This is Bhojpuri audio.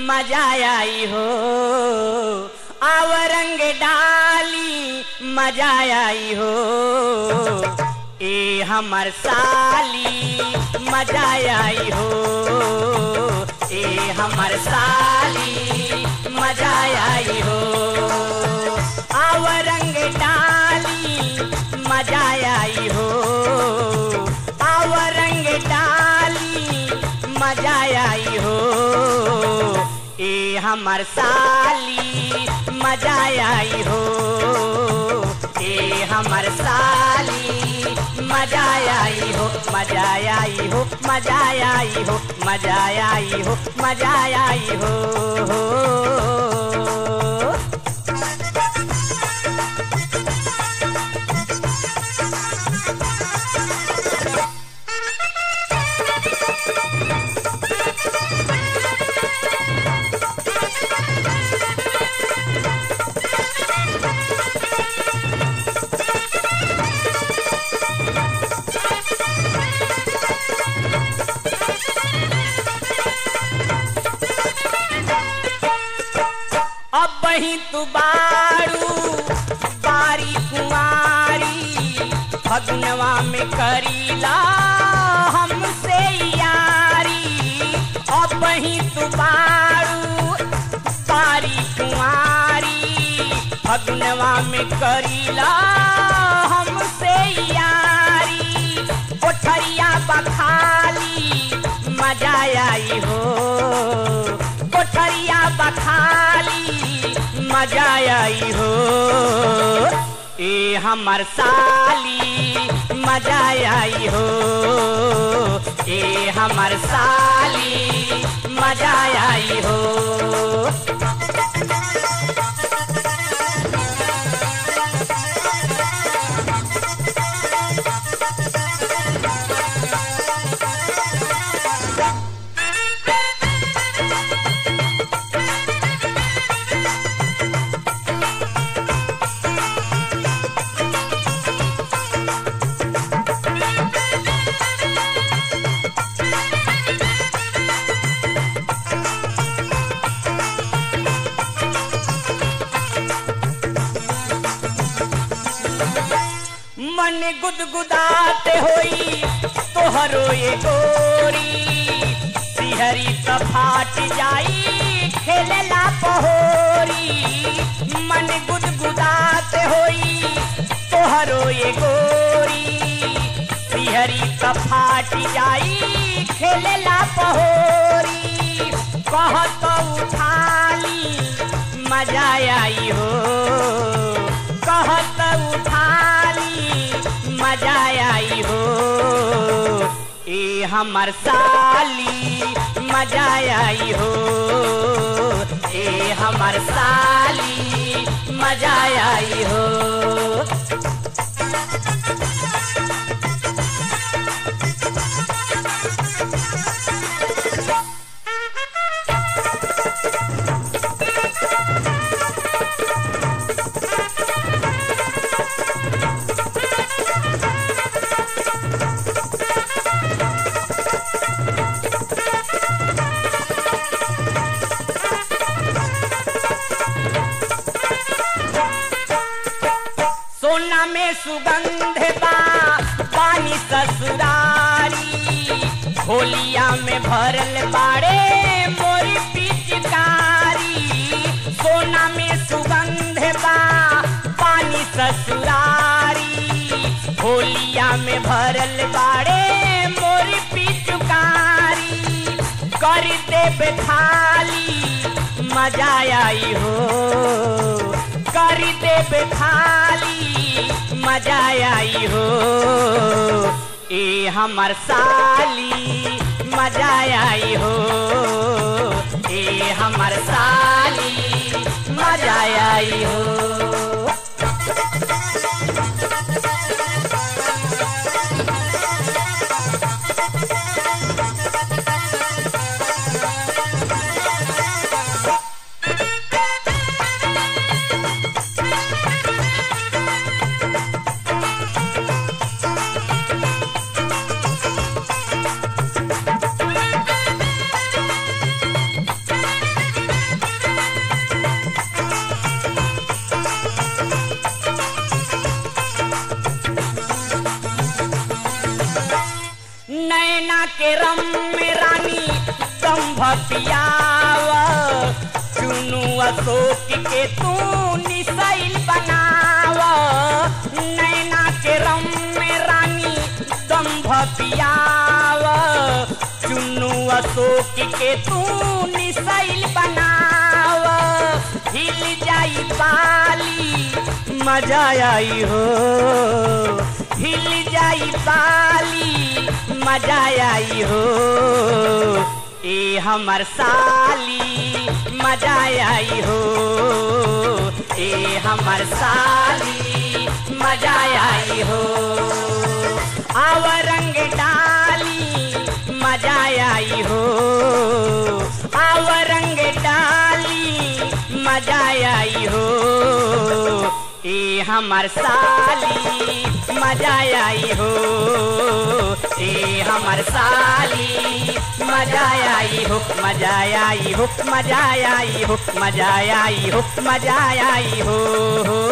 मजा आई हो, आव रंग डाली मजा आई हो, ए हमर साली मजा आई हो, ए हमर साली मजा आई हो, आव रंग डाली मजा आई हो, आव रंग डाली मजा आई हो, ए हमर साली मजा आई हो, ए हमर साली मजा आई हो, मजा आई हो, मजा आई हो, मजा आई हो, मजा आई हो। अब बही तू बारू बारी कुमारी, फगुनवा में करीला हमसे यारी, अब बही तू बारू बारी कुमारी, फगुनवा में करीला हमसे यारी, कोठरिया बखाली मजा आई हो, कोठरिया बखाली मजा आई हो, ए हमर साली मजा आई हो, ए हमर साली मजा आई हो। मन गुदगुदाते होई तोहरो ये गोरी, सिहरी त फाट जाई खेलेला पहोरी, मन गुदगुदाते होई तोहरो ये गोरी, सिहरी त फाट जाई खेलेला पहोरी, कहत उठाली मजा आई हो, कहत उठाली मजा आई हो, ए हमर साली मजा आई हो, ए हमर साली मजा आई हो। सोना में सुगंध बा पानी ससुरारी, होलिया में भरल बाड़े मोरी पिचकारी, सोना में सुगंध बा पानी ससुरारी, होलिया में भरल बाड़े मोरी पिचकारी, कर देब खाली मजा आई हो, कर देब खाली मजा आई हो, ए हमर साली मजा आई हो, ए हमर साली मजा आई हो। के रम में रानी दम्भ पियाव चुनु अशोक के तू निसैल बनाव नैना के रम में रानी दम्भ पियाव चुनु अशोक के तू निसैल बनाव हिल जाई बाली मजा आई हो हिल जाई बाली मजा आई हो ए हमर साली मजा आई हो ए हमर साली मजा आई हो आवरंग डाली मजा आई हो आवरंग डाली मजा आई हो ए हमर साली मजा आई हो ए हमर साली मजा आई हो मजा आई हो मजा आई हो मजा आई हो मजा आई हो